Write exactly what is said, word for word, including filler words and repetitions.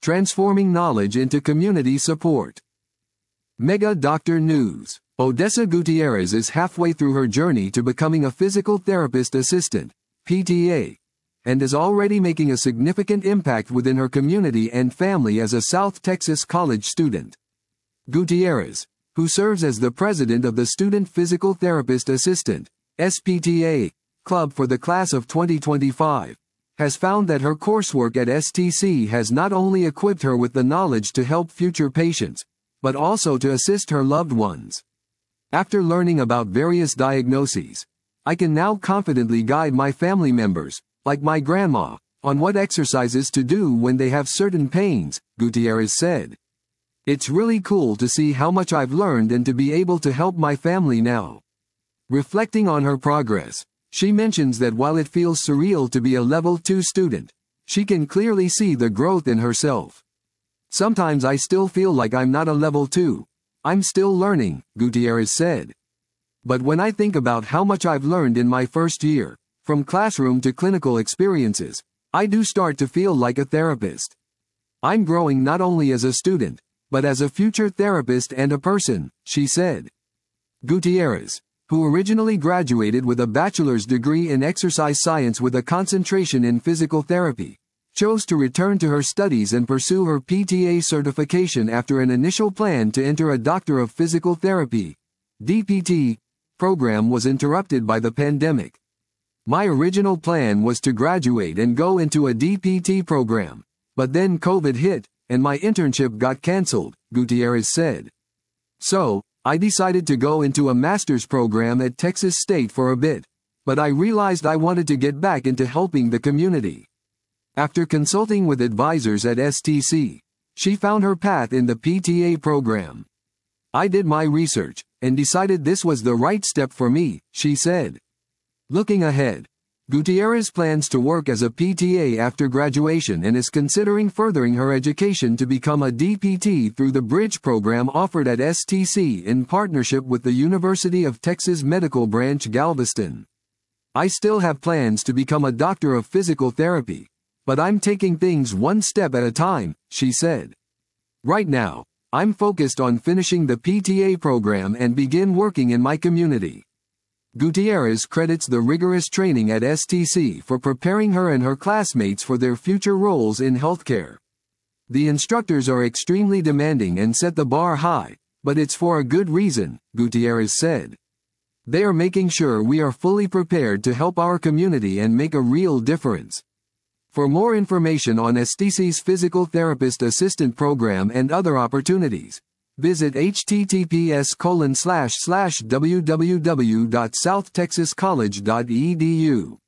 transforming knowledge into community support. Mega Doctor News. Odessa Gutierrez is halfway through her journey to becoming a physical therapist assistant, P T A, and is already making a significant impact within her community and family as a South Texas college student. Gutierrez, who serves as the president of the Student Physical Therapist Assistant, S P T A, Club for the class of twenty twenty-five, has found that her coursework at S T C has not only equipped her with the knowledge to help future patients, but also to assist her loved ones. After learning about various diagnoses, I can now confidently guide my family members, like my grandma, on what exercises to do when they have certain pains, Gutierrez said. It's really cool to see how much I've learned and to be able to help my family now. Reflecting on her progress, she mentions that while it feels surreal to be a level two student, she can clearly see the growth in herself. Sometimes I still feel like I'm not a level two. I'm still learning, Gutierrez said. But when I think about how much I've learned in my first year, from classroom to clinical experiences, I do start to feel like a therapist. I'm growing not only as a student, but as a future therapist and a person, she said. Gutierrez, who originally graduated with a bachelor's degree in exercise science with a concentration in physical therapy, chose to return to her studies and pursue her P T A certification after an initial plan to enter a Doctor of Physical Therapy, D P T, program was interrupted by the pandemic. My original plan was to graduate and go into a D P T program, but then COVID hit, and my internship got cancelled, Gutierrez said. So, I decided to go into a master's program at Texas State for a bit, but I realized I wanted to get back into helping the community. After consulting with advisors at S T C, she found her path in the P T A program. I did my research, and decided this was the right step for me, she said. Looking ahead, Gutierrez plans to work as a P T A after graduation and is considering furthering her education to become a D P T through the Bridge program offered at S T C in partnership with the University of Texas Medical Branch Galveston. I still have plans to become a doctor of physical therapy, but I'm taking things one step at a time, she said. Right now, I'm focused on finishing the P T A program and begin working in my community. Gutierrez credits the rigorous training at S T C for preparing her and her classmates for their future roles in healthcare. The instructors are extremely demanding and set the bar high, but it's for a good reason, Gutierrez said. They are making sure we are fully prepared to help our community and make a real difference. For more information on S T C's Physical Therapist Assistant Program and other opportunities, visit h t t p s colon slash slash w w w dot south texas college dot e d u.